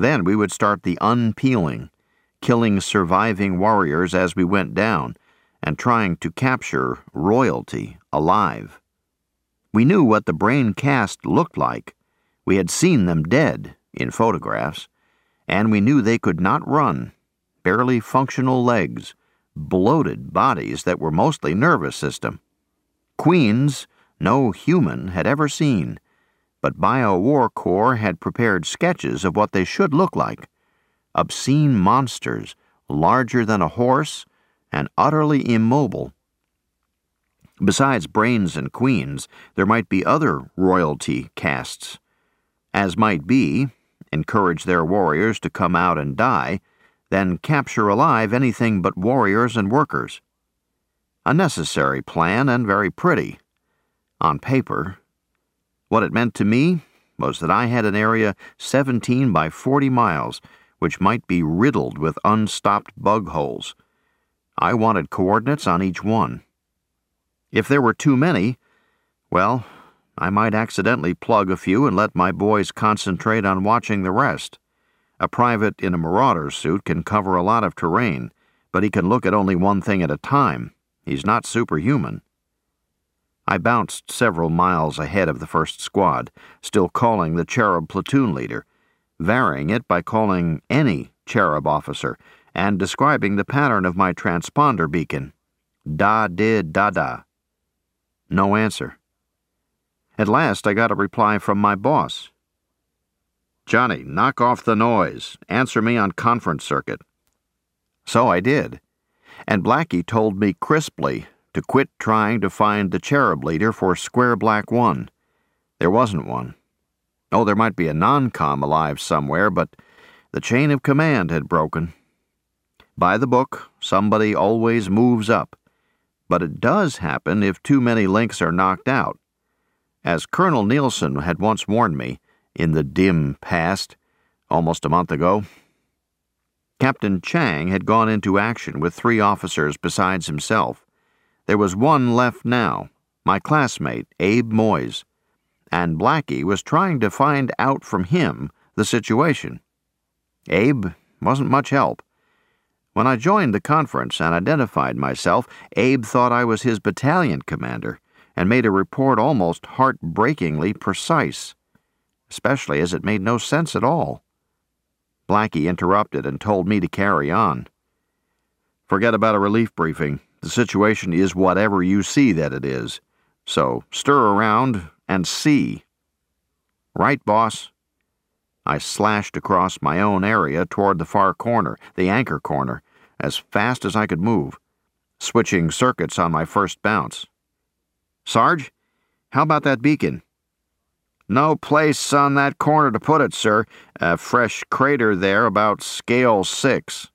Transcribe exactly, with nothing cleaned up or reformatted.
Then we would start the unpeeling, killing surviving warriors as we went down, and trying to capture royalty alive. We knew what the brain cast looked like. We had seen them dead in photographs, and we knew they could not run, barely functional legs, bloated bodies that were mostly nervous system. Queens no human had ever seen, but Bio-War Corps had prepared sketches of what they should look like. Obscene monsters, larger than a horse, and utterly immobile. Besides brains and queens, there might be other royalty castes. As might be, encourage their warriors to come out and die, then capture alive anything but warriors and workers. A necessary plan and very pretty. On paper. What it meant to me was that I had an area seventeen by forty miles, which might be riddled with unstopped bug holes. I wanted coordinates on each one. If there were too many, well, I might accidentally plug a few and let my boys concentrate on watching the rest. A private in a marauder suit can cover a lot of terrain, but he can look at only one thing at a time. He's not superhuman. I bounced several miles ahead of the first squad, still calling the Cherub platoon leader, varying it by calling any Cherub officer, and describing the pattern of my transponder beacon. Da-did-da-da. No answer. At last I got a reply from my boss. "Johnny, knock off the noise. Answer me on conference circuit." So I did, and Blackie told me crisply to quit trying to find the Cherub leader for Square Black One. There wasn't one. Oh, there might be a non-com alive somewhere, but the chain of command had broken. By the book, somebody always moves up, but it does happen if too many links are knocked out. As Colonel Nielsen had once warned me, in the dim past, almost a month ago, Captain Chang had gone into action with three officers besides himself. There was one left now, my classmate, Abe Moyes, and Blackie was trying to find out from him the situation. Abe wasn't much help. When I joined the conference and identified myself, Abe thought I was his battalion commander and made a report almost heartbreakingly precise, especially as it made no sense at all. Blackie interrupted and told me to carry on. "Forget about a relief briefing. The situation is whatever you see that it is. So stir around and see." "Right, boss." I slashed across my own area toward the far corner, the anchor corner, as fast as I could move, switching circuits on my first bounce. "Sarge, how about that beacon?" "No place on that corner to put it, sir. A fresh crater there about scale six."